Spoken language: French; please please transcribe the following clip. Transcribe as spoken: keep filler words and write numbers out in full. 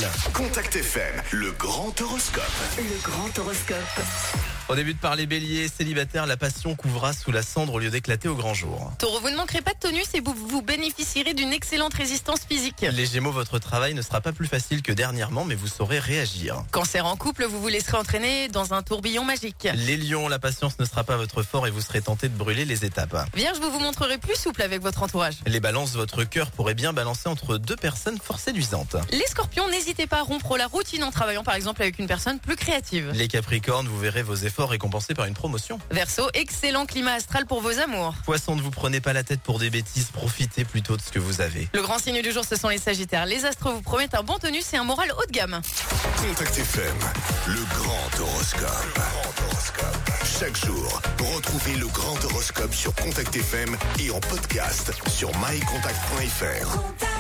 Contact F M, le grand horoscope. Le grand horoscope. On débute par les béliers, célibataires, la passion couvra sous la cendre au lieu d'éclater au grand jour. Taureau, vous ne manquerez pas de tonus et vous, vous bénéficierez d'une excellente résistance physique. Les gémeaux, votre travail ne sera pas plus facile que dernièrement, mais vous saurez réagir. Cancer, en couple, vous vous laisserez entraîner dans un tourbillon magique. Les lions, la patience ne sera pas votre fort et vous serez tentés de brûler les étapes. Vierge, vous vous montrerez plus souple avec votre entourage. Les balances, votre cœur pourrait bien balancer entre deux personnes fort séduisantes. Les scorpions, n'hésitez pas à rompre la routine en travaillant par exemple avec une personne plus créative. Les capricornes, vous verrez vos efforts récompensés par une promotion. Verseau, excellent climat astral pour vos amours. Poissons, ne vous prenez pas la tête pour des bêtises, profitez plutôt de ce que vous avez. Le grand signe du jour, ce sont les sagittaires. Les astres vous promettent un bon tonus et un moral haut de gamme. Contact F M, le grand horoscope. Grand horoscope. Chaque jour, retrouvez le grand horoscope sur Contact F M et en podcast sur my contact point f r.